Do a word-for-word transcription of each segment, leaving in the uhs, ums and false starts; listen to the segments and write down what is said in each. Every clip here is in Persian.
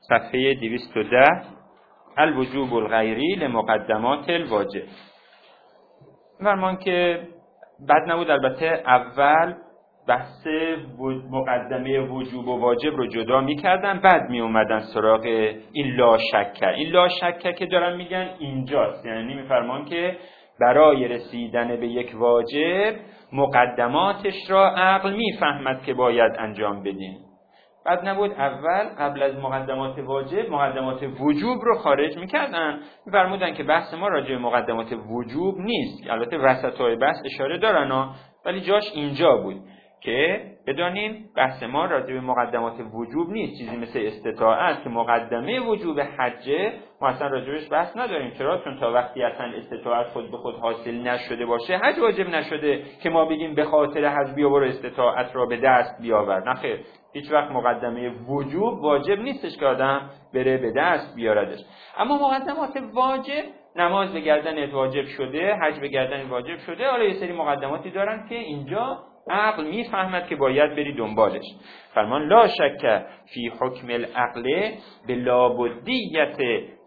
صفحه دویست و ده الوجوب الغیری لمقدمات الواجب. فرمان که بد نبود البته اول بحث مقدمه وجوب و واجب رو جدا می‌کردن، بعد می اومدن سراغ این لا شکه. این لا شکه که دارن میگن اینجاست، یعنی میفرمان که برای رسیدن به یک واجب مقدماتش را عقل میفهمد که باید انجام بدیم. بد نبود اول قبل از مقدمات واجب مقدمات وجوب رو خارج میکردن، میفرمودن که بحث ما راجع به مقدمات وجوب نیست، البته وسطای بحث اشاره دارن ها، ولی جاش اینجا بود که بدانیم بحث ما راجع به مقدمات وجوب نیست. چیزی مثل استطاعت که مقدمه وجوب حجه ما اصلا راجعش بحث نداریم. چرا؟ چون تا وقتی اصلا استطاعت خود به خود حاصل نشده باشه حج واجب نشده که ما بگیم به خاطر حج بیاور استطاعت را به دست بیاور. نخیر، هیچ وقت مقدمه وجوب واجب نیستش که آدم بره به دست بیاردش. اما مقدمات واجب، نماز به گردنت واجب شده، حج به گردنت واجب شده، حالا یه سری مقدماتی دارن که اینجا عقل میفهمد که باید بری دنبالش. فرمان لا شک فی حکم العقل به لابدیت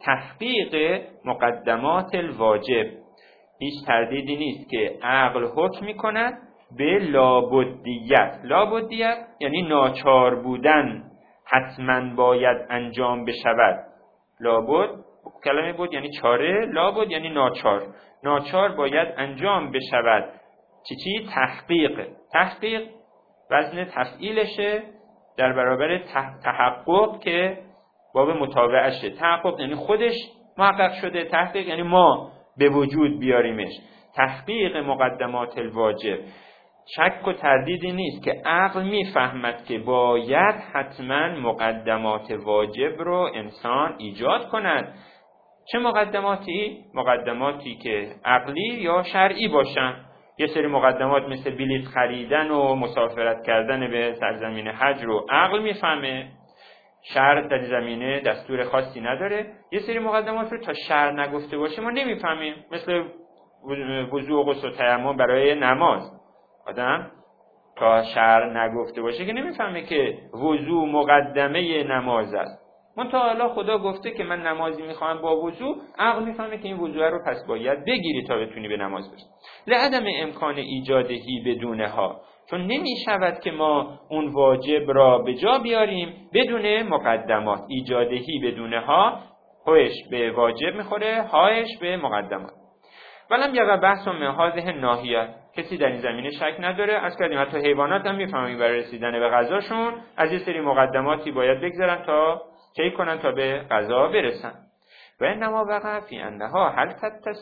تحقیق مقدمات الواجب. هیچ تردیدی نیست که عقل حکم میکند به لابدیت. لابدیت یعنی ناچار بودن، حتما باید انجام بشود. لابد کلمه بود یعنی چاره، لابد یعنی ناچار، ناچار باید انجام بشود. چی چی؟ تحقیق. تحقیق وزن تفعیلشه در برابر تحقق که باب متابعشه. تحقق یعنی خودش محقق شده، تحقیق یعنی ما به وجود بیاریمش. تحقیق مقدمات الواجب، شک و تردیدی نیست که عقل میفهمد که باید حتما مقدمات واجب رو انسان ایجاد کند. چه مقدماتی؟ مقدماتی که عقلی یا شرعی باشن. یه سری مقدمات مثل بلیط خریدن و مسافرت کردن به سرزمین حج رو عقل میفهمه، شرع در زمینه دستور خاصی نداره. یه سری مقدمات رو تا شرع نگفته باشه ما نمیفهمیم، مثل وضو و غسل و تیمم برای نماز. آدم تا شرع نگفته باشه که نمیفهمه که وضو مقدمه نماز است. منتها حالا خدا گفته که من نمازی میخوام با وضو، عقل میفهمه که این وضو رو پس باید بگیری تا بتونی به نماز برسی. لعدم امکان ایجادهی بدونها، چون نمیشود که ما اون واجب را به جا بیاریم بدون مقدمات. ایجادهی بدونها هوش به واجب میخوره، هایش به مقدمات. ولم یقع بحث من هذه الناحیه، کسی در این زمینه شک نداره. از کردیم حتی حیوانات هم میفهمن برای رسیدن به غذاشون از یه سری مقدماتی باید بگذرن تا چه کنن تا به غذا برسن. و انما وقع فی انها هل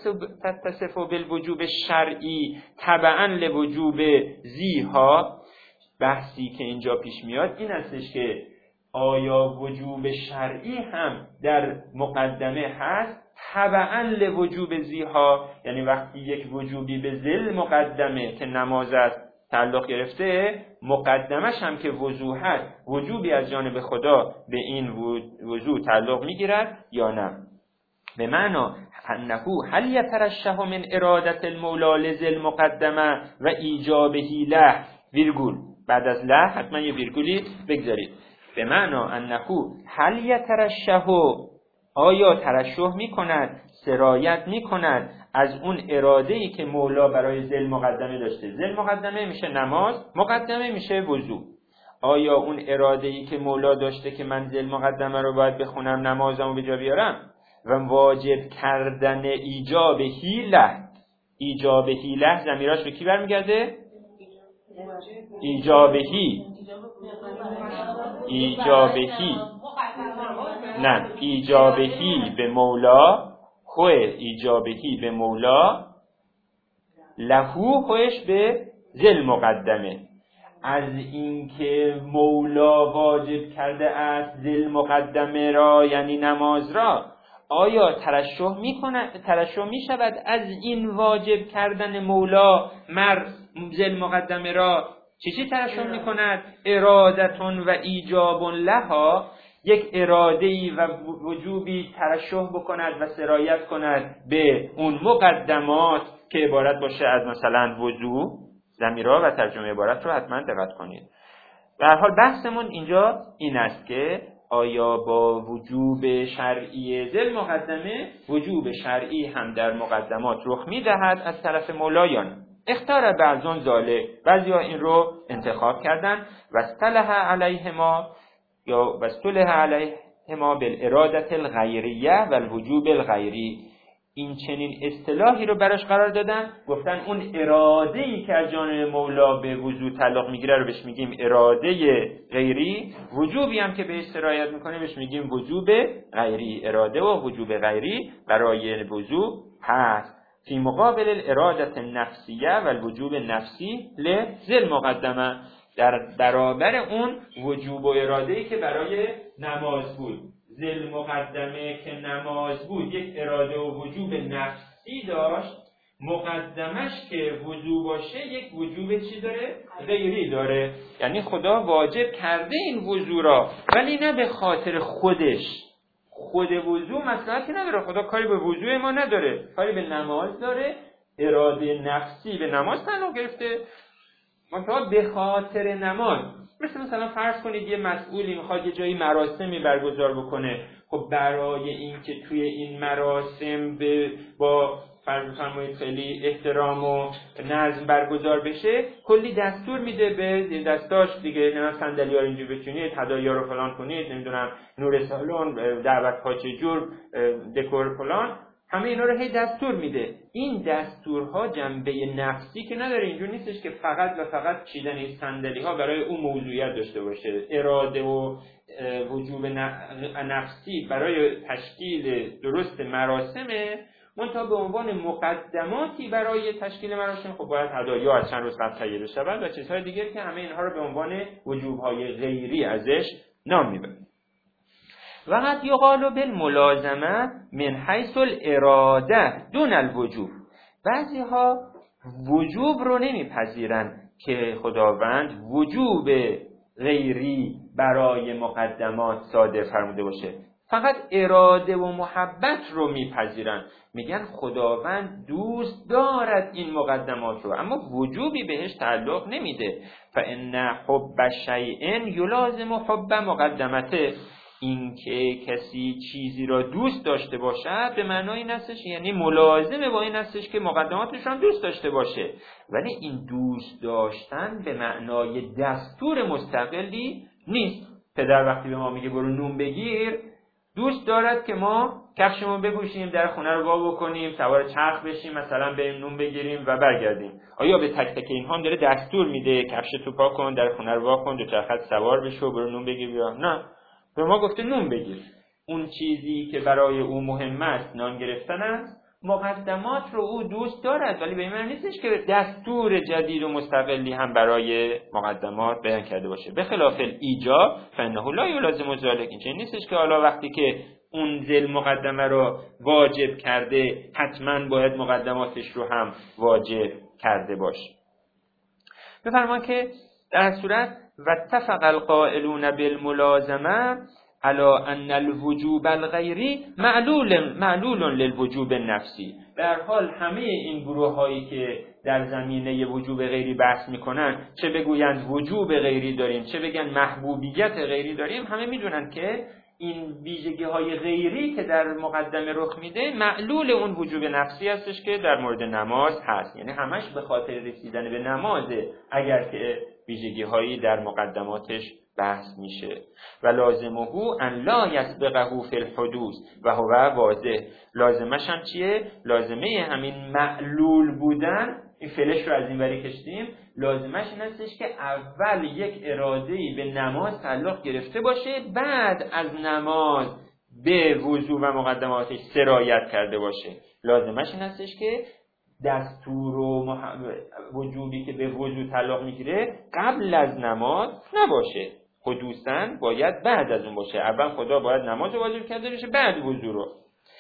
تتصف بالوجوب الشرعی تبعا لوجوب ذیها. بحثی که اینجا پیش میاد این استش که آیا وجوب شرعی هم در مقدمه هست تبعا لوجوب ذیها، یعنی وقتی یک وجوبی به ذل مقدمه که نماز است تعلق گرفته، مقدمش هم که وضو هست وجوبی از جانب خدا به این وضو تعلق میگیرد یا نه. به معنی انه هل یترشح من ارادت المولا لذل مقدمه و ایجابه له ویرگول، بعد از له حتما یه ویرگولی بگذارید. به معنی انه هل یترشح، آیا ترشح میکند، سرایت میکند از اون اراده‌ای که مولا برای ذل مقدمه داشته. ذل مقدمه میشه نماز، مقدمه میشه وضو. آیا اون اراده‌ای که مولا داشته که من ذل مقدمه رو باید بخونم نمازمو به جا بیارم و واجب کردن ایجاب هیله، ایجاب هیله ضمیراش به کی برمیگرده؟ ایجابهی، ایجابهی نه ایجابهی به مولا، خوه ایجابهی به مولا، لهو خوش به ذل مقدمه. از اینکه مولا واجب کرده است ذل مقدمه را یعنی نماز را، آیا ترشح میکنه، ترشح میشود از این واجب کردن مولا مر ذل مقدمه را چی چی ترشح میکند؟ ارادتون و ایجاب لها، یک اراده‌ای و وجوبی ترشح بکند و سرایت کند به اون مقدمات که عبارت باشه از مثلا وضو. ضمیرها و ترجمه عبارت رو حتما دقت کنید. به هر حال بحثمون اینجا این است که آیا با وجوب شرعی ذل مقدمه وجوب شرعی هم در مقدمات رخ میدهد از طرف مولا یا نه؟ اختار بعضون ذالک، بعضیا این رو انتخاب کردن و اصطلح علیهما یا و اصطلح علیهما بالارادة الغیریه و الوجوب الغیری. این چنین اصطلاحی رو براش قرار دادن، گفتن اون اراده‌ای که از جانب مولا به وضو تعلق میگیره رو بهش میگیم اراده غیری، وجوبی هم که بهش سرایت میکنه بهش میگیم وجوب غیری. اراده و وجوب غیری برای وضو هست فی مقابل الاراده النفسیه و الوجوب نفسی لذل مقدمه، در برابر اون وجوب و اراده‌ای که برای نماز بود. ذل مقدمه که نماز بود یک اراده و وجوب نفسی داشت، مقدمش که وضو باشه یک وجوب چی داره؟ غیری داره. یعنی خدا واجب کرده این وضو را، ولی نه به خاطر خودش. خود وضو مصلحتی نداره، خدا کاری به وضو ما نداره، کاری به نماز داره. اراده نفسی به نماز تعلق گرفته، منتها به خاطر نماز. مثل مثلا فرض کنید یه مسئولی میخواد یه جایی مراسمی برگزار بکنه، خب برای این که توی این مراسم به با فرض فرمایید خیلی احترام و نظم برگزار بشه، کلی دستور میده به دستاش دیگه، نمیدونم صندلی‌ها رو اینجوری بچینید، هدایا رو فلان کنید، نمیدونم نور سالن، دعوت پاچه جور، دکور فلان، همه اینا رو هی دستور میده. این دستورها جنبه نفسی که نداره، اینجور نیستش که فقط و فقط چیدن این صندلی ها برای اون موضوعیت داشته باشه. اراده و وجوب نفسی برای تشکیل درست مراسمه، منتها به عنوان مقدماتی برای تشکیل مراسم خب باید هدایا از چند روز قبل تهیه بشود و چیزهای دیگر که همه اینها رو به عنوان وجوبهای غیری ازش نام میبریم. وقت یقال بالملازمه من حیث الاراده دون الوجوب. بعضی ها وجوب رو نمیپذیرن که خداوند وجوب غیری برای مقدمات صادر فرموده باشه، فقط اراده و محبت رو میپذیرن. میگن خداوند دوست دارد این مقدمات رو، اما وجوبی بهش تعلق نمیده. فان حب شیء یلازم حب مقدمته. این که کسی چیزی را دوست داشته باشد به معنای این هستش، یعنی ملازمه با این هستش که مقدماتش را دوست داشته باشه، ولی این دوست داشتن به معنای دستور مستقلی نیست. پدر وقتی به ما میگه برو نون بگیر، دوست دارد که ما کفشمون بپوشیم، در خونه رو وا بکنیم، سوار چرخ بشیم، مثلا بریم نون بگیریم و برگردیم. آیا به تک تک اینها هم داره دستور میده کفشتو پاک کن، در خونه رو وا کن، دو چرخت سوار بشو، برو نون بگیر بیا؟ نه، به ما گفته نون بگیر. اون چیزی که برای او مهم است نان گرفتن است. مقدمات رو او دوست دارد، ولی به این معنی نیستش که دستور جدید و مستقلی هم برای مقدمات بیان کرده باشه. به خلاف الایجاب فانه لا یلازم ذلک. این چنین نیستش که حالا وقتی که اون ذل مقدمه رو واجب کرده حتما باید مقدماتش رو هم واجب کرده باشه. بفرمان که در صورت و اتفق القائلون بالملازمه على ان الوجوب الغیری معلول معلول للوجوب النفسی. در حال همه این گروه هایی که در زمینه وجوب غیری بحث میکنن، چه بگویند وجوب غیری داریم چه بگن محبوبیت غیری داریم، همه میدونن که این ویژگی های غیری که در مقدمه رخ میده معلول اون وجوب نفسی هستش که در مورد نماز هست. یعنی همش به خاطر رسیدن به نمازه اگر که ویژگی هایی در مقدماتش بحث میشه. و لازمه ان لا یسبقه فی الحدوث و هو واضح. لازمش هم چیه؟ لازمه همین معلول بودن، این فلش رو از این وری کشتیم، لازمش این هستش که اول یک اراده‌ای به نماز تعلق گرفته باشه، بعد از نماز به وضو و مقدماتش سرایت کرده باشه. لازمش این هستش که دستور و مح... وجوبی که به وضو تعلق میگیره قبل از نماز نباشه، حدوثاً باید بعد از اون باشه. اول خدا باید نماز رو واجب کرده باشه، بعد وضو رو.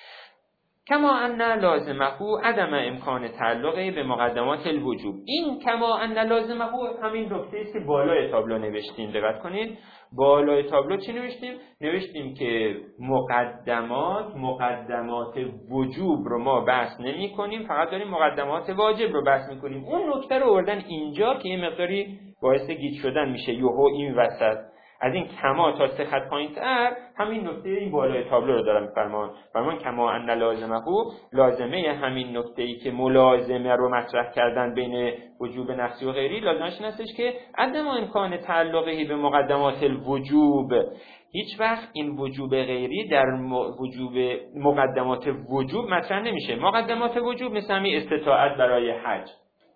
کما ان لازمه عدم امکان تعلقی به مقدمات الوجوب. این کما ان لازمه همین نکته است که بالای تابلو نوشتیم. دقت کنید بالای تابلو چی نوشتیم؟ نوشتیم که مقدمات مقدمات وجوب رو ما بحث نمی کنیم، فقط داریم مقدمات واجب رو بحث می کنیم. اون نکته رو آوردن اینجا که یه مقداری باعث گیج شدن میشه یهو این وسط. از این کما تا سه خط پایین‌تر همین نکته این بالای تابلو رو دارم می‌فرمان. فرمان کما ان لازمه لازمه همین نکته‌ای که ملازمه رو مطرح کردن بین وجوب نفسی و غیری لازمش این هستش که عدم امکان تعلقی به مقدمات الوجوب. هیچ وقت این وجوب غیری در وجوب مقدمات وجوب مطرح نمیشه. مقدمات وجوب مثل همین استطاعت برای حج.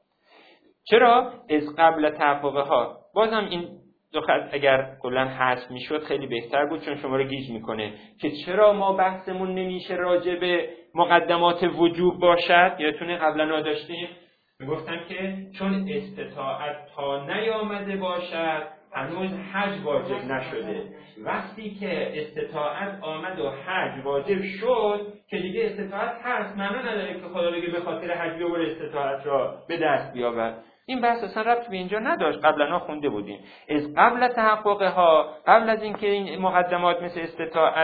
چرا؟ از قبل تحققها. بازم این دو خط اگر کلا حذف میشد خیلی بهتر بود، چون شما رو گیج میکنه که چرا ما بحثمون نمیشه راجع به مقدمات وجوب باشد. یادتونه قبلا داشتیم میگفتم که چون استطاعت تا نیامده باشد هنوز حج واجب نشده. وقتی که استطاعت آمد و حج واجب شد که دیگه استطاعت هست، معنی نداره که خدا بگه به خاطر حج بیاور استطاعت را به دست بیاور. این بحث اصلا ربط به اینجا نداشت. قبلا خونده بودیم از قبل تحققها، قبل از اینکه این مقدمات مثل استطاعت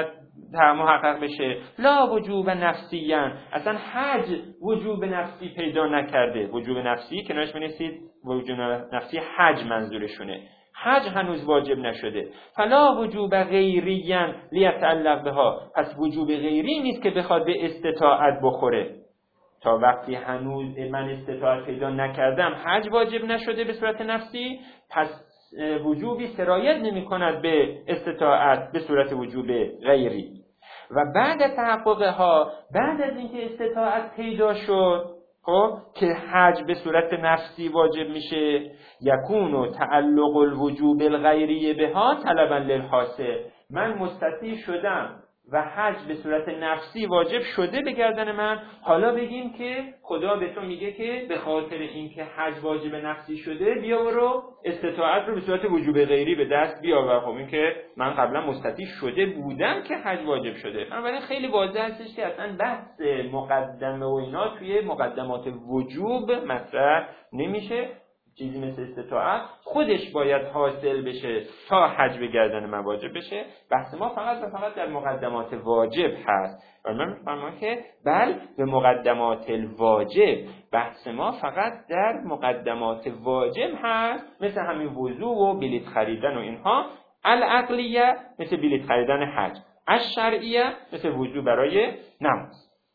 محقق بشه، لا وجوب نفسیان، اصلا حج وجوب نفسی پیدا نکرده. وجوب نفسی کنارش بنویسید وجوب نفسی حج منظورشونه. حج هنوز واجب نشده. فلا وجوب غیریان لیتعلق بها، پس وجوب غیری نیست که بخواد به استطاعت بخوره. تا وقتی هنوز من استطاعت پیدا نکردم حج واجب نشده به صورت نفسی، پس وجوبی سرایت نمی کند به استطاعت به صورت وجوب غیری. و بعد تحققها، بعد از اینکه استطاعت پیدا شد خب که حج به صورت نفسی واجب میشه، یکون و تعلق الوجوب الغیری بها طلبا للحاصل، من مستطیع شدم و حج به صورت نفسی واجب شده به گردن من. حالا بگیم که خدا به تو میگه که به خاطر اینکه حج واجب نفسی شده بیا برو استطاعت رو به صورت وجوب غیری به دست بیاور. خب این که من قبلا مستطیع شده بودم که حج واجب شده. بنابراین خیلی واضح هستش که اصلا بحث مقدمه و اینا توی مقدمات وجوب مطرح نمیشه. چیزی مثل استطاعت خودش باید حاصل بشه تا حج به گردن من واجب بشه. بحث ما فقط و فقط در مقدمات واجب هست. و من میفهمم که بل به مقدمات الواجب، بحث ما فقط در مقدمات واجب هست، مثل همین وضو و بلیط خریدن و اینها. العقلیه مثل بلیط خریدن حج، الشرعیه مثل وضو برای نماز.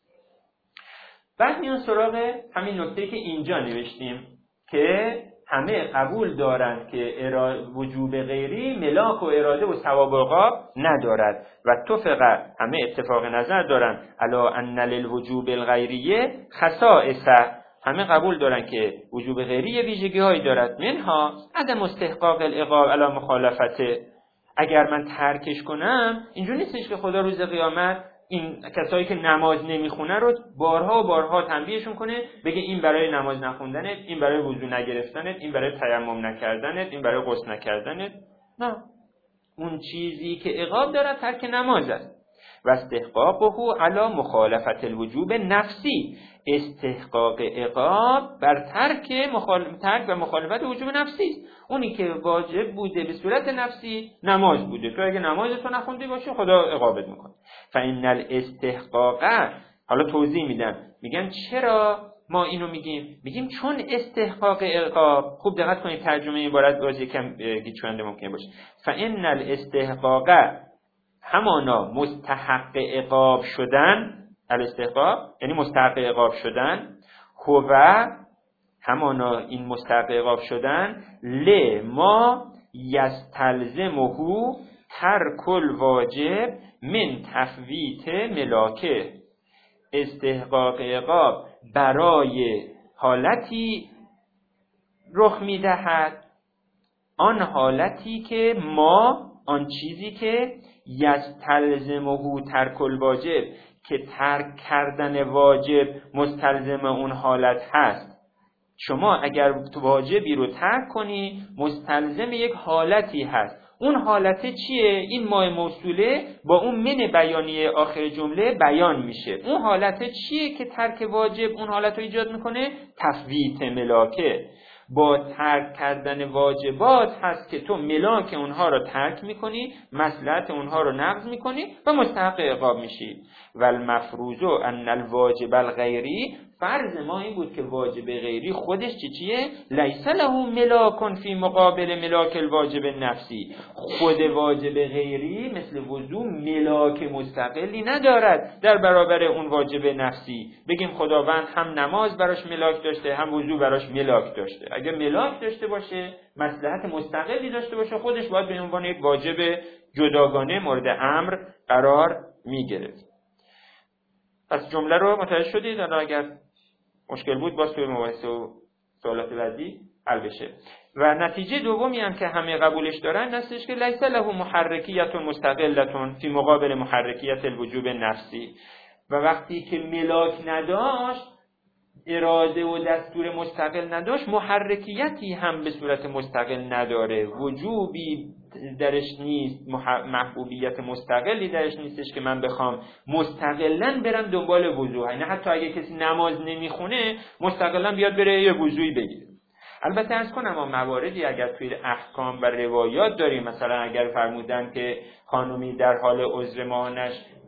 بعد میان سراغ همین نکته که اینجا نوشتیم که همه قبول دارند که وجوب غیری ملاک و اراده و ثواب و عقاب ندارد و اتفق، همه اتفاق نظر دارند الا ان للوجوب الغیریه خصائص، همه قبول دارند که وجوب غیری ویژگی هایی دارد. منها عدم استحقاق العقاب علی مخالفته، اگر من ترکش کنم اینجوری نیستش که خدا روز قیامت این کسایی که نماز نمیخونه رو بارها و بارها تنبیهشون کنه، بگه این برای نماز نخوندنت، این برای وضو نگرفتنت، این برای تیمم نکردنت، این برای غسل نکردنت. نه، اون چیزی که عقاب داره ترک نماز است. و استحقاقه علی مخالفت الوجوب نفسی، استحقاق عقاب بر ترک مخالفت ترک و مخالفت وجوب نفسی است. اونی که واجب بوده به صورت نفسی نماز بوده، تو اگه نمازتو نخوندی باشه خدا عقابت میکنه. فإن الاستحقاق، حالا توضیح میدم، میگن چرا ما اینو میگیم؟ میگیم چون استحقاق عقاب، خوب دقت کنید ترجمه این عبارت باز یکم گیج‌کننده ممکن باشه. فإن الاستحقاق همانا مستحق عقاب شدن، الاستحقاق یعنی مستحق عقاب شدن، هو همانا این مستحق عقاب شدن ل ما یستلزمه ترک الواجب من تفویت ملاکه، استحقاق عقاب برای حالتی رخ میدهد، آن حالتی که ما، آن چیزی که یستلزمه ترک الواجب، که ترک کردن واجب مستلزم اون حالت هست. شما اگر واجبی رو ترک کنی مستلزم یک حالتی هست. اون حالت چیه؟ این ما موصوله با اون من بیانیه آخر جمله بیان میشه. اون حالت چیه که ترک واجب اون حالت رو ایجاد میکنه؟ تفویت ملاکه. با ترک کردن واجبات هست که تو ملاک اونها رو ترک میکنی، مصلحت اونها رو نقض میکنی و مستحق عقاب میشی. و المفروض ان الواجب الغیری فرض ما این بود که واجب غیری خودش چی چیه؟ لیس له ملاک فی مقابل ملاک الواجب نفسی. خود واجب غیری مثل وضو ملاک مستقلی ندارد در برابر اون واجب نفسی. بگیم خداوند هم نماز براش ملاک داشته، هم وضو براش ملاک داشته. اگه ملاک داشته باشه، مصلحت مستقلی داشته باشه، خودش باید به عنوان یک واجب جداگانه مورد امر قرار میگرفت. پس جمله رو متوجه شدید؟ حالا اگر مشکل بود باز توی مباحثه و سوالات بعدی حل بشه. و نتیجه دومی هم که همه قبولش دارن هستش که لیس له محرکیت مستقلة فی مقابل محرکیت الوجوب نفسی. و وقتی که ملاک نداشت، اراده و دستور مستقل نداشت، محرکیتی هم به صورت مستقل نداره، وجوبی درش نیست، محبوبیت مستقلی درش نیستش که من بخوام مستقلاً برم دنبال وضو. یعنی حتی اگه کسی نماز نمیخونه مستقلاً بیاد بره یه وضویی بگیره. البته عرض کنم اما مواردی اگر توی احکام و روایات داریم، مثلا اگر فرمودن که خانومی در حال عذر ماهانش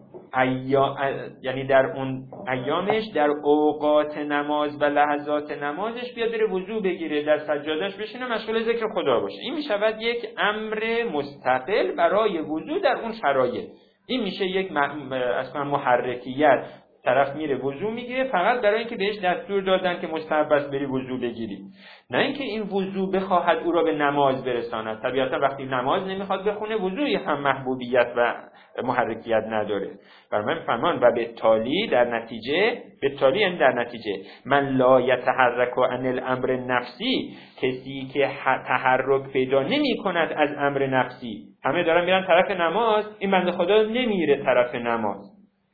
ایا... یعنی در اون ایامش در اوقات نماز و لحظات نمازش بیاد بره وضو بگیره، در سجادش بشینه مشغول ذکر خدا باشه، این میشود یک امر مستقل برای وضو در اون شرایط. این میشه یک م... اصلا محرکیت. طرف میره وضو میگیره فقط برای اینکه بهش دستور دادن که مستحب است بری وضو بگیری، نه اینکه این وضو بخواهد او را به نماز برساند. طبیعتا وقتی نماز نمیخواد بخونه وضوی هم محبوبیت و محرکیت نداره. برای فرمان و به تالی در نتیجه، به تالی یعنی در نتیجه، من لا یتحرک عن الامر نفسی، کسی که تحرک پیدا نمی کند از امر نفسی. همه دارن میرن طرف نماز، این بنده خدا نمیره طرف نماز.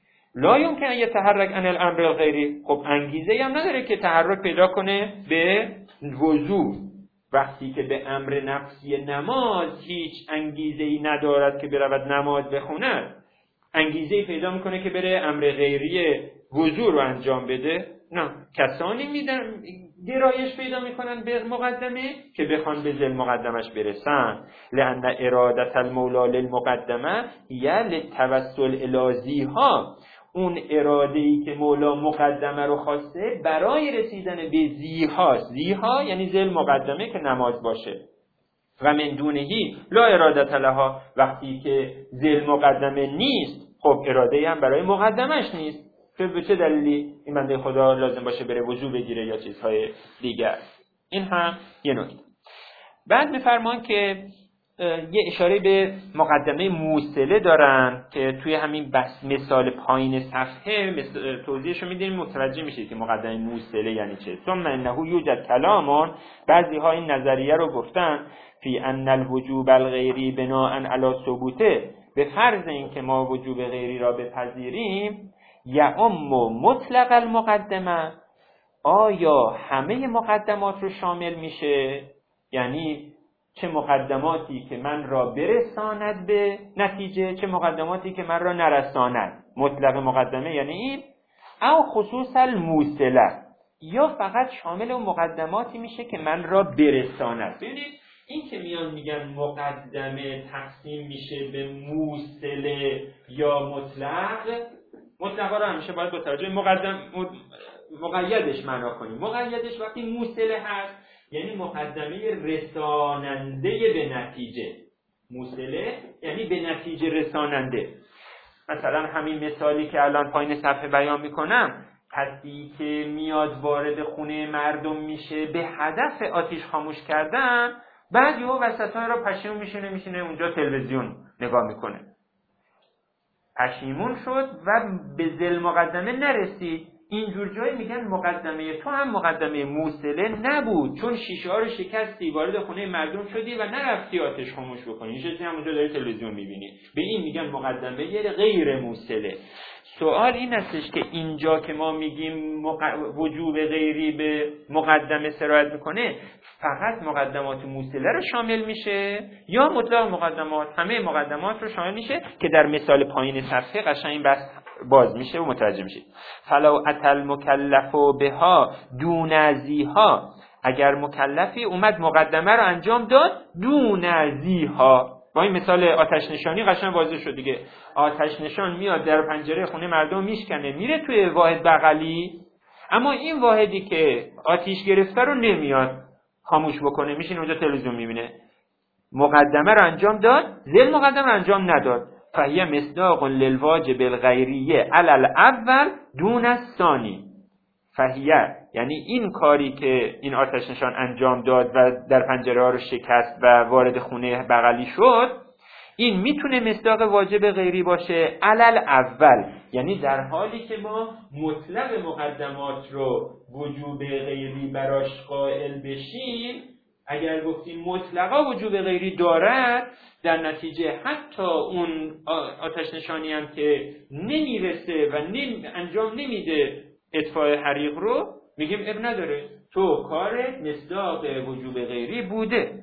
لا یمکن ان یتحرک عن الامر الغیری، خب انگیزه هم نداره که تحرک پیدا کنه به وضو. وقتی که به امر نفسی نماز هیچ انگیزه ای ندارد که برود نماز بخوند، انگیزه ای پیدا میکنه که بره امر غیری وضو رو انجام بده؟ نه. کسانی میدن گرایش پیدا میکنن به مقدمه که بخوان به ذل مقدمش برسن. لأن ارادت المولا للمقدمه یا للتوسل الی ذیها، اون اراده‌ای که مولا مقدمه رو خواسته برای رسیدن به ذیهاست. ذیها یعنی ذل مقدمه که نماز باشه. و من دونهی لا ارادت لها، وقتی که ذل مقدمه نیست خب اراده‌ای هم برای مقدمش نیست. که به چه دلیلی این بنده خدا لازم باشه بره وضو بگیره یا چیزهای دیگر؟ این هم یه نکته. بعد می‌فرمان که یه اشاره به مقدمه موصله دارن که توی همین بس مثال پایین صفحه توضیحشو میدیم، متوجه میشید که مقدمه موصله یعنی چه. ثم انه یوجد کلامان، بعضی ها این نظریه رو گفتن، فی ان الوجوب الغیری بناء علی ثبوته، به فرض این که ما وجوب غیری را بپذیریم، یعم مطلق المقدمه، آیا همه مقدمات رو شامل میشه؟ یعنی چه مقدماتی که من را برساند به نتیجه، چه مقدماتی که من را نرساند. مطلق مقدمه یعنی این، او خصوص الموصله، یا فقط شامل اون مقدماتی میشه که من را برساند. ببینید این که میان میگن مقدمه تقسیم میشه به موصله یا مطلق، مطلقا رو همیشه باید با توجه مقدم مقیدش معنا کنیم. مقیدش وقتی موصله هست یعنی مقدمه رساننده به نتیجه. موصله یعنی به نتیجه رساننده. مثلا همین مثالی که الان پایین صفحه بیان میکنم، کسی که میاد وارد خونه مردم میشه به هدف آتش خاموش کردن، بعد یهو وسطای را پشیمون میشینه میشینه اونجا تلویزیون نگاه میکنه، پشیمون شد و به ذل مقدمه نرسید. اینجور جایی میگن مقدمه تو هم مقدمه موصله نبود، چون شیشه ها رو شکستی، وارد خونه مردم شدی و نرفتی آتش خاموش بکنی، نشستی همونجا داری تلویزیون میبینی. به این میگن مقدمه غیر موصله. سوال این هستش که اینجا که ما میگیم مق... وجوب غیری به مقدمه سرایت میکنه، فقط مقدمات موصله رو شامل میشه یا مطلق مقدمات؟ همه مقدمات رو شامل میشه که در مثال پایین صفحه قشنگ بس باز میشه و متوجه میشید. فلو اتل مکلف بها دون ذیها، اگر مکلفی اومد مقدمه رو انجام داد دون ذیها، با این مثال آتش نشانی قشنگ واضح شد دیگه. آتش نشان میاد در پنجره خونه مردم میشکنه، میره توی واحد بغلی، اما این واحدی که آتیش گرفته رو نمیاد خاموش بکنه، میشین اونجا تلویزیون میبینه. مقدمه رو انجام داد، ذیل مقدمه رو انجام نداد. فهیه مصداق للواجب الغیریه علی الاول دون الثانی. فهیه یعنی این کاری که این آتش نشان انجام داد و در پنجره ها رو شکست و وارد خونه بغلی شد، این میتونه مصداق واجب غیری باشه علل اول، یعنی در حالی که ما مطلق مقدمات رو وجوب غیری براش قائل بشیم. اگر گفتیم مطلقا وجوب غیری دارد، در نتیجه حتی اون آتش نشانی هم که نمیرسه و نمی انجام نمیده اطفاء حریق رو، میگیم اب نداره، تو کار مصداق وجوب غیری بوده.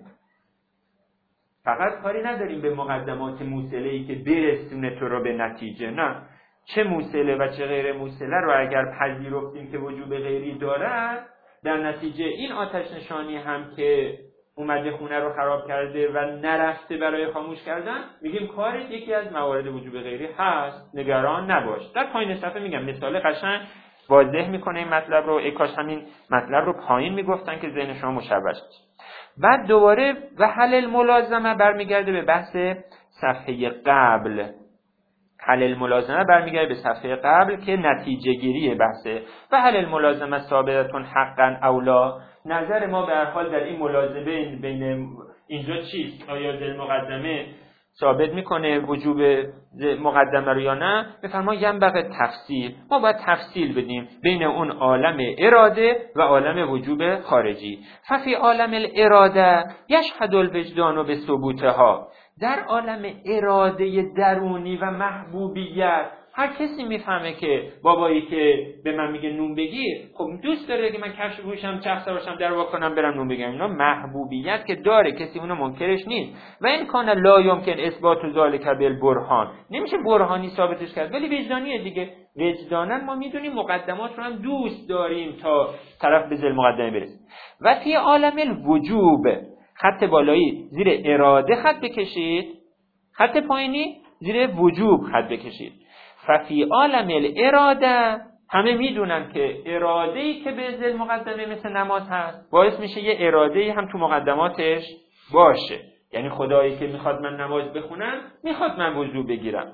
فقط کاری نداریم به مقدمات موصله‌ای که برسونه تو رو به نتیجه، نه، چه موصله و چه غیر موصله رو اگر پذیرفتیم که وجوب غیری دارد، در نتیجه این آتش نشانی هم که اومده خونه رو خراب کرده و نرفته برای خاموش کردن، میگیم کارت یکی از موارد وجوب غیری هست، نگران نباش. در پایین صفحه میگم مثال قشنگ واضح میکنه این مطلب رو. ای کاش همین مطلب رو پایین میگفتن که ذهن شما مشوش بشه. بعد دوباره و حل الملازمه برمیگرده به بحث صفحه قبل. حل الملازمه برمیگرده به صفحه قبل که نتیجه گیری بحثه. و حل الملازمه ثابتون حقا اولا. نظر ما به هر حال در این ملازمه بین اینجا چیست؟ آیا ذیل مقدمه ثابت میکنه وجوب مقدمه رو یا نه؟ بفرما ینبغی تفصیل، ما باید تفصیل بدیم بین اون عالم اراده و عالم وجوب خارجی. ففی عالم الاراده یشهد الوجدان به ثبوتها. در عالم اراده درونی و محبوبیت هر کسی میفهمه که بابایی که به من میگه نون بگیر، خب دوست داره که من کفش بپوشم، چرخ سوارشم، در وا کنم برم نون بگیرم. اینا محبوبیت که داره، کسی اونو منکرش نیست. و این کان لا یمکن اثبات ذلک بالبرهان، نمیشه برهانی ثابتش کرد، ولی وجدانیه دیگه. وجدانا ما میدونیم مقدمات رو هم دوست داریم تا طرف به ذیل مقدمه برسه. و فی عالم الوجوب، خط بالایی زیر اراده خط بکشید، خط پایینی زیر وجوب خط بکشید. ففی عالم الاراده، همه میدونن که اراده‌ای که به ذیل مقدمه مثل نماز هست باعث میشه یه اراده‌ای هم تو مقدماتش باشه. یعنی خدایی که میخواد من نماز بخونم میخواد من وضو بگیرم.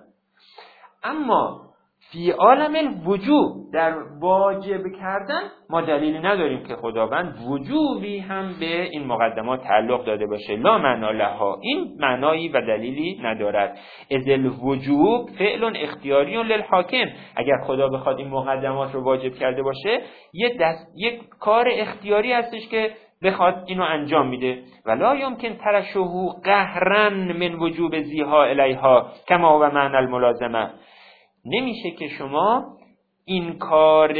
اما فی عالم الوجوب، در واجب کردن ما دلیلی نداریم که خداوند وجوبی هم به این مقدمات تعلق داده باشه. لا معنا لها، این معنایی و دلیلی ندارد. از الوجوب فعل اختیاری للحاکم، اگر خدا بخواد این مقدمات رو واجب کرده باشه، یک دست یک کار اختیاری هستش که بخواد اینو انجام میده. ولا یمکن ترشه قهرا من وجوب زیها الیها کما و معنی الملازمه. نمیشه که شما این کار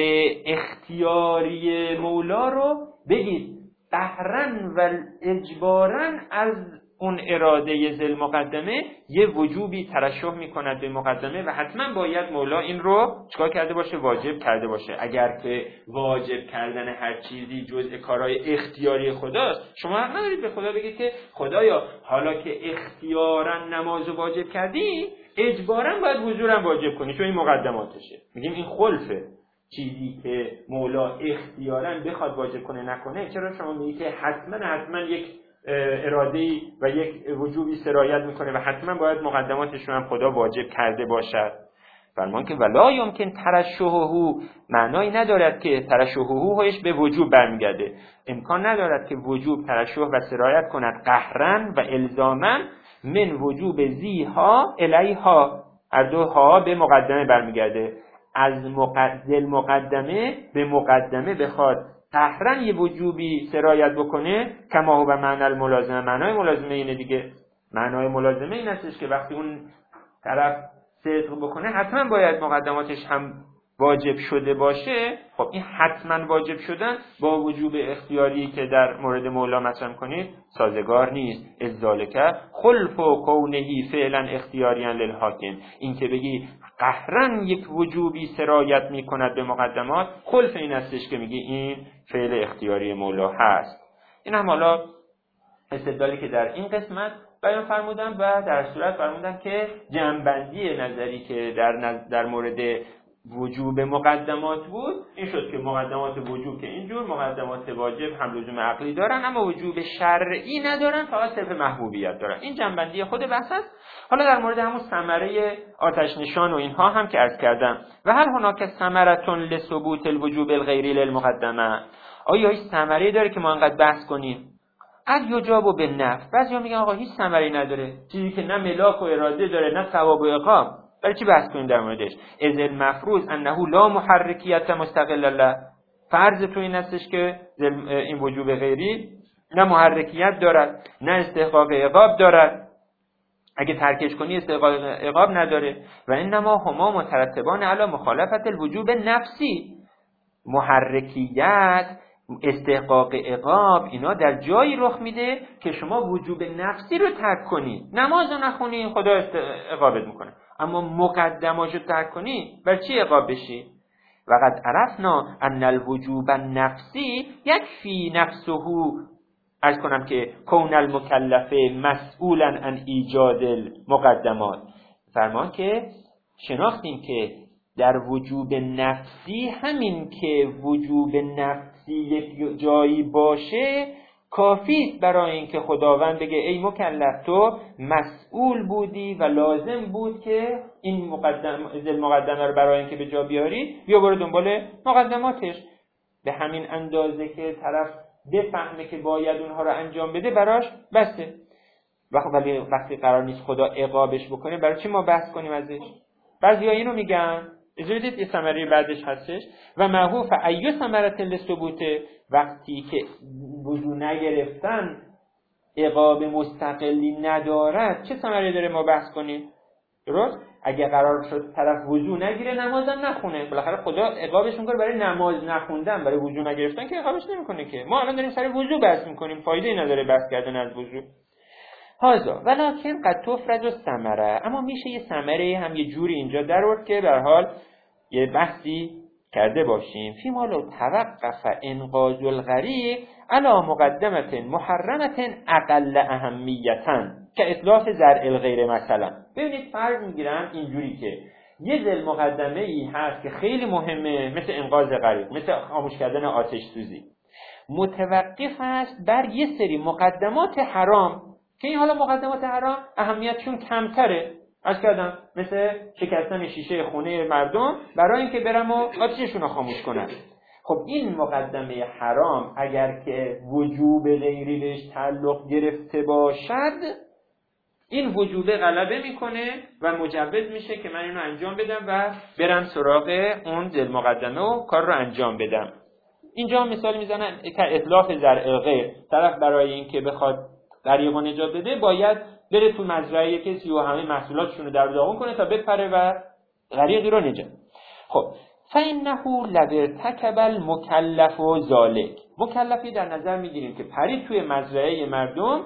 اختیاری مولا رو بگید قهرا و اجبارا از اون اراده ذیل مقدمه یه وجوبی ترشح میکند به مقدمه و حتما باید مولا این رو چکار کرده باشه؟ واجب کرده باشه. اگر که واجب کردن هر چیزی جزء کارهای اختیاری خداست، شما حق ندارید به خدا بگید که خدایا حالا که اختیارا نماز واجب کردی، اجبارا باید وضوء واجب کنی چون این مقدماتشه. میگیم این خلفه. چیزی که مولا اختیارا بخواد واجب کنه نکنه، چرا شما میگی که حتما حتما یک اراده‌ای و یک وجوبی سرایت میکنه و حتما باید مقدماتش رو هم خدا واجب کرده باشد؟ فرمان که ولا یمکن ترشحه، معنایی ندارد که ترشحه هایش به وجوب برمیگرده. امکان ندارد که وجوب ترشح و سرایت کند قهرا و الزاما من وجوب زیها الیها. هر دو ها به مقدمه برمیگرده. از مقدل مقدمه به مقدمه بخواد قهرن یه وجوبی سرایت بکنه، کما هو معنی الملازمه. معنای ملازمه اینه دیگه. معنای ملازمه این هستش که وقتی اون طرف صدق بکنه حتما باید مقدماتش هم واجب شده باشه. خب این حتما واجب شدن با وجوب اختیاری که در مورد مولا مطرح کنید سازگار نیست. ذالک خلف قونه فعلا اختیاریا للحاکم، این که بگی قهرن یک وجوبی سرایت میکند به مقدمات، خلف این هستش که میگی این فعل اختیاری مولا هست. این هم حالا استدلالی که در این قسمت بیان فرمودن و در صورت فرمودن که جنبندی نظری که در نظر در مورد وجوب مقدمات بود، این شد که مقدمات وجوب که اینجور، مقدمات واجب هم لزوم عقلی دارن اما وجوب شرعی ندارن، فقط صرف محبوبیت دارن. این جنبندی خود بحث است. حالا در مورد همون ثمره آتش نشان و اینها هم که عرض کردم، و هل هناک ثمرة لثبوت الوجوب الغیری للمقدمه، آیا هیچ ثمره داره که ما انقدر بحث کنیم؟ قد یجاب بالنفی، بعضیا میگن آقا هیچ ثمری نداره، چیزی که نه ملاک و اراده داره نه ثواب و عقاب، برای چی بحث کنیم در موردش؟ اذ المفروض انه لا محرکیت مستقل له، فرض تو این هستش که این وجوب غیری نه محرکیت دارد نه استحقاق عقاب دارد، اگه ترکش کنی استحقاق عقاب نداره. و انما هما مترتبان علی مخالفت الوجوب نفسی، محرکیت استحقاق عقاب اینا در جایی رخ میده که شما وجوب نفسی رو ترک کنی، نماز رو نخونی خدا عقابت میکنه، اما مقدماشو ترک کنی بر چی عقاب بشی؟ و قد عرفنا ان الوجوب النفسی یکفی نفسه، عرض کنم که کون المکلف مسئولا عن ایجاد المقدمات، فرمان که شناختیم که در وجوب نفسی همین که وجوب نفسی یک جایی باشه کافی برای اینکه خداوند بگه ای مکلف تو مسئول بودی و لازم بود که این مقدم مقدمه رو برای اینکه به جا بیاری بیا برو دنبال مقدماتش. به همین اندازه که طرف بفهمه که باید اونها رو انجام بده براش بسته. ولی وقتی قرار نیست خدا عقابش بکنه برای چی ما بحث کنیم ازش؟ بعضیا اینو میگن، اجازه بدید یه ثمره بعدش هستش و معهوف ایو ثمرة للثبوت، وقتی که وجود نگرفتن عقاب مستقلی ندارد چه ثمره داره ما بحث کنیم؟ درست؟ اگه قرار شد طرف وضو نگیره نمازم نخونه، بالاخره خدا عقابش میکنه برای نماز نخوندن، برای وضو نگرفتن که عقابش نمیکنه که. ما الان داریم سر وضو بحث میکنیم، فایده نداره بحث کردن از وضو. هازا ولکن قد تفرض الثمره، اما میشه یه ثمره هم یه جوری اینجا در آورد که به هر حال یه بحثی کرده باشیم. فی ما لو توقف انقاذ الغریق علی مقدمه محرمه اقل اهمیتا که اتلاف زرع الغیر مثلا. ببینید فرض میگیرم اینجوری که یه ذل مقدمه ای هست که خیلی مهمه، مثل انقاذ غریق، مثل خاموش کردن آتش سوزی، متوقف است بر یه سری مقدمات حرام که این حالا مقدمات حرام اهمیتشون کمتره، عرض کردم مثل شکستن شیشه خونه مردم برای اینکه برم و آتششون رو خاموش کنن. خب این مقدمه حرام اگر که وجوب غیری بهش تعلق گرفته باشد، این وجوب غلبه میکنه و مجوز میشه که من اینو انجام بدم و برم سراغ اون ذل مقدمه و کار رو انجام بدم. اینجا مثال میزنن که اتلاف زرع غیر، طرف برای اینکه بخواد غریقو نجات بده باید بره تو مزرعه کسی و همه محصولاتشون رو در داغون کنه تا بپره و غریقی رو نجات. خب فإنه لو ارتكب المكلف ذلك، مکلفی در نظر میگیریم که پرید توی مزرعه مردم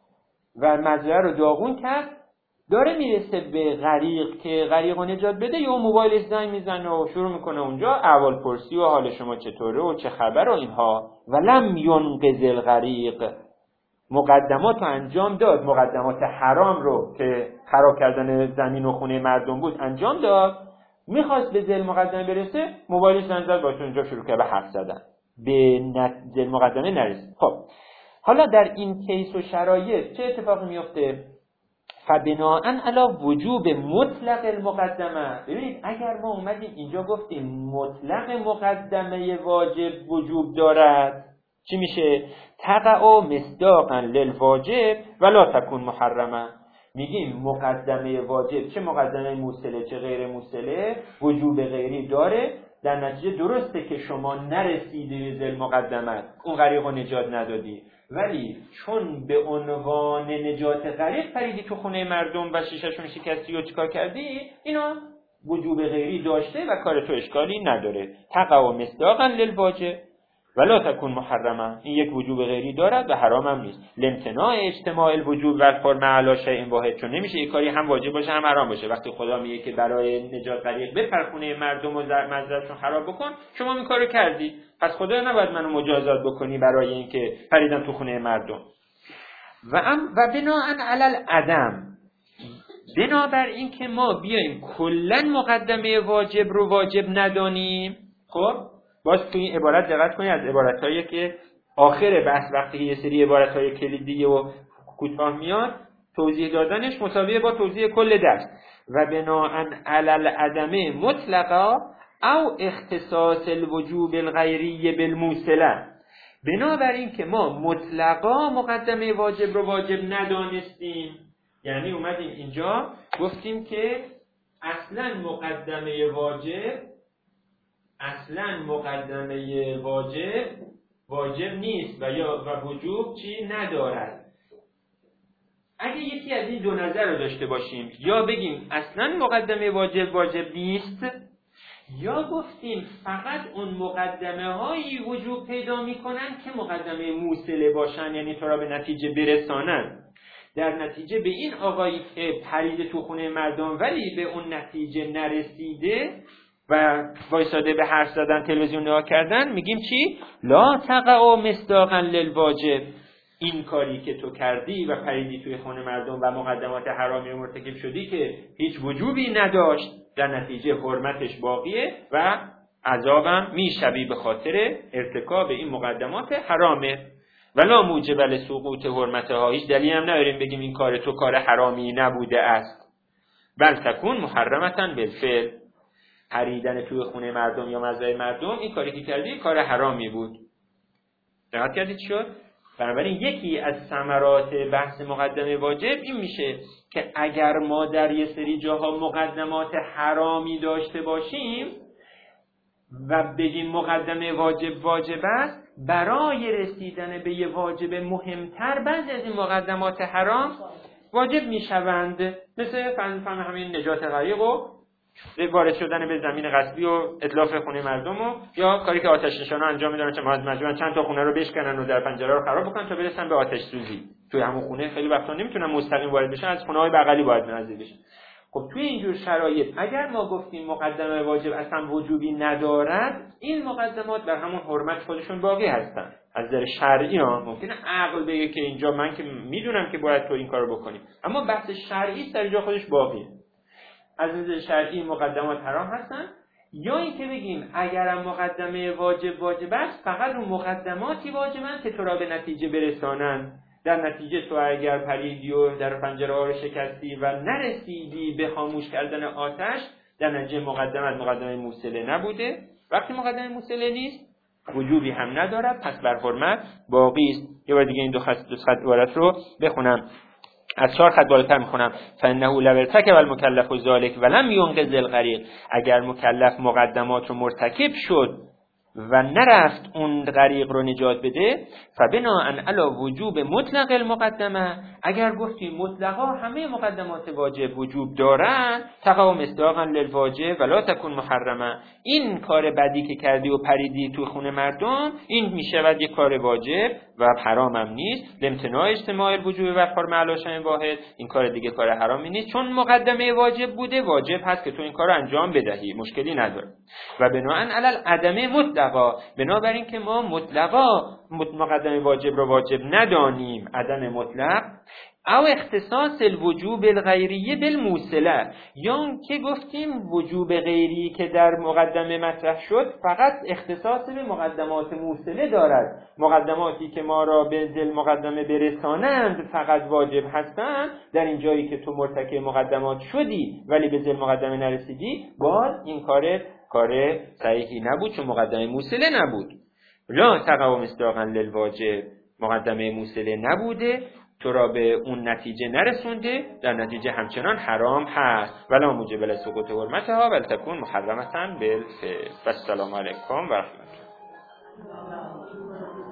و مزرعه رو داغون کرد، داره میرسه به غریق که غریقو نجات بده، یا موبایلش زنگ میزنه و شروع میکنه اونجا احوال پرسی و حال شما چطوره و چه خبر و اینها. ولم ينقذ الغریق، مقدمات رو انجام داد، مقدمات حرام رو که خراب کردن زمین و خونه مردم بود انجام داد، میخواست به ذل مقدمه برسه، موبایلش زنگ زد باشه اونجا شروع کرد به حرف زدن، به ذل مقدمه نرسید. خب حالا در این کیس و شرایط چه اتفاقی میفته؟ فبناء علی وجوب مطلق المقدمه. ببینید اگر ما اومدیم اینجا گفتیم مطلق مقدمه واجب وجوب دارد، چی میشه؟ تقع مصداقا للواجب ولا تکون محرمه. میگیم مقدمه واجب، چه مقدمه موصله چه غیر موصله، وجوب غیری داره، در نتیجه درسته که شما نرسیدی ذل مقدمت، اون غریقو نجات ندادی، ولی چون به عنوان نجات غریق پریدی تو خونه مردم و شیشه‌شون شکستی و چیکار کردی، اینا وجوب غیری داشته و کار تو اشکالی نداره. تقع مصداقا للواجب ولا تکون محرمه، این یک وجوب غیری دارد و حرام هم نیست. لامتناع اجتماع الوجوب و الحرمه علی شیء واحد، چون نمیشه یک کاری هم واجب باشه هم حرام باشه. وقتی خدا میگه که برای نجات غریق بپر خونه مردم و مزرعه‌شون خراب بکن، شما این کارو کردی، پس خدا نباید منو مجازات بکنی برای اینکه پریدم تو خونه مردم. و ام و بناء علی العدم، بنابراین که ما بیایم کلا مقدمه واجب رو واجب ندانیم، خب باز تو این عبارت دقت کنید، از عبارتایی که آخر بحث وقتی یه سری عبارتای کلیدی و کوتاه میاد توضیح دادنش مساویه با توضیح کل درس. و بناءً علی العدم مطلقا او اختصاص الوجوب الغیری بالموصله، بنابراین که ما مطلقا مقدمه واجب رو واجب ندانستیم، یعنی اومدیم اینجا گفتیم که اصلا مقدمه واجب اصلا مقدمه واجب واجب نیست و یا و وجوب چی ندارد. اگه یکی از این دو نظر رو داشته باشیم، یا بگیم اصلا مقدمه واجب واجب نیست، یا گفتیم فقط اون مقدمه هایی وجوب پیدا میکنن که مقدمه موصله باشن، یعنی تو را به نتیجه برسانن. در نتیجه به این آقایی که پریده تو خونه مردم ولی به اون نتیجه نرسیده و وایساده به حرف زدن تلویزیون نگاه کردن، میگیم چی؟ لا تقع مصداقا للواجب، این کاری که تو کردی و پریدی توی خونه مردم و مقدمات حرامی رو مرتکب شدی که هیچ وجوبی نداشت، در نتیجه حرمتش باقیه و عذابم میشوی به خاطر ارتکاب این مقدمات حرامه. ولا موجب لسقوط حرمتها، هیچ دلیلی هم نداریم بگیم این کار تو کار حرامی نبوده است. بل تکون محرمتا بالفعل، پریدن توی خونه مردم یا مزرعه مردم، این کاری که کردی کار حرامی بود. دقت کردید شد؟ بنابراین یکی از ثمرات بحث مقدمه واجب این میشه که اگر ما در یه سری جاها مقدمات حرامی داشته باشیم و بگیم مقدمه واجب واجب است، برای رسیدن به یه واجب مهمتر بعضی از این مقدمات حرام واجب میشوند، مثل فهم همین نجات غریق و وارد شدن به زمین غصبی و اتلاف خونه مردم و یا کاری که آتش نشانا انجام میدن چه مجبورن چند تا خونه رو بشکنن و در پنجره رو خراب بکنن تا برسن به آتش سوزی. توی همون خونه خیلی وقتا نمیتونن مستقیم وارد بشن، از خونه‌های بغلی باید نزدیک بشن. خب توی اینجور شرایط اگر ما گفتیم مقدمه واجب اصلا وجوبی ندارد، این مقدمات در همون حرمت خودشون باقی هستن. از نظر شرعی ها ممکنه عقل بگه که اینجا من که میدونم که باید تو این کارو بکنی، اما بحث شرعی در جا خودش باقیه. از نظر شرعی مقدمات حرام هستن. یا اینکه بگیم اگرم مقدمه واجب واجب است، فقط اون مقدماتی واجبن که تو را به نتیجه برسانن. در نتیجه تو اگر پریدی و در پنجره ها رو شکستی و نرسیدی به خاموش کردن آتش، در نتیجه مقدمه مقدمه موصله نبوده. وقتی مقدمه موصله نیست وجوبی هم ندارد، پس بر حرمت باقی است. یه بار دیگه این دو خط دو خط عبارت رو بخونم، از چهار خط بالاتر میخونم. فانه لو ارتکب المکلف ذلک ولم ينقذ الغریق، اگر مکلف مقدمات رو مرتکب شد و نرفت اون غریق رو نجات بده، فبناء علی وجوب مطلق المقدمه، اگر گفتیم مطلقا همه مقدمات واجب وجوب دارن، تقع مصداقا للواجب ولا تکون محرمه، این کار بدی که کردی و پریدی تو خونه مردم این میشود یک کار واجب و حرام هم نیست. لامتناع اجتماع الوجوب و حرمت علی شیء واحد، این کار دیگه کار حرامی نیست چون مقدمه واجب بوده، واجب هست که تو این کارو انجام بدهی، مشکلی نداره. و بناء علی العدم مطلقا، بنابراین که ما مطلقا مقدمه واجب رو واجب ندانیم، عدم مطلق، او اختصاص الوجوب الغیریه بالموصله، یا که گفتیم وجوب غیری که در مقدمه مطرح شد فقط اختصاص به مقدمات موصله دارد، مقدماتی که ما را به ذل مقدمه برسانند فقط واجب هستند. در این جایی که تو مرتکب مقدمات شدی ولی به ذل مقدمه نرسیدی، باز این کار کار صحیحی نبود چون مقدمه موصله نبود. لا تقع مصداقا للواجب، مقدمه موصله نبوده، تو را به اون نتیجه نرسونده، در نتیجه همچنان حرام هست. ولا موجب لسقوط حرمتها بل تکون محرمة بالفعل. السلام علیکم و رحمت الله.